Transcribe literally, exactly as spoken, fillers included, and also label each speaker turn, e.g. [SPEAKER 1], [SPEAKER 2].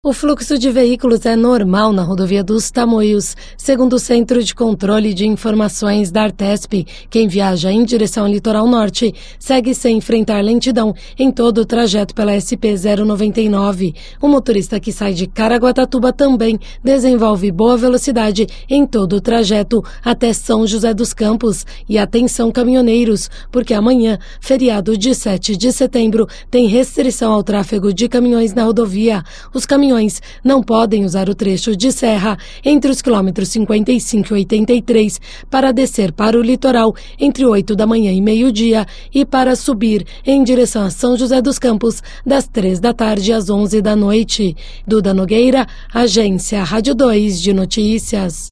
[SPEAKER 1] O fluxo de veículos é normal na rodovia dos Tamoios, segundo o Centro de Controle de Informações da Artesp. Quem viaja em direção ao litoral norte segue sem enfrentar lentidão em todo o trajeto pela S P zero noventa e nove. O motorista que sai de Caraguatatuba também desenvolve boa velocidade em todo o trajeto até São José dos Campos. E atenção, caminhoneiros, porque amanhã, feriado de sete de setembro, tem restrição ao tráfego de caminhões na rodovia. Os caminhões não podem usar o trecho de serra entre os quilômetros cinquenta e cinco e oitenta e três para descer para o litoral entre oito da manhã e meio-dia e para subir em direção a São José dos Campos das três da tarde às onze da noite. Duda Nogueira, Agência Rádio dois de Notícias.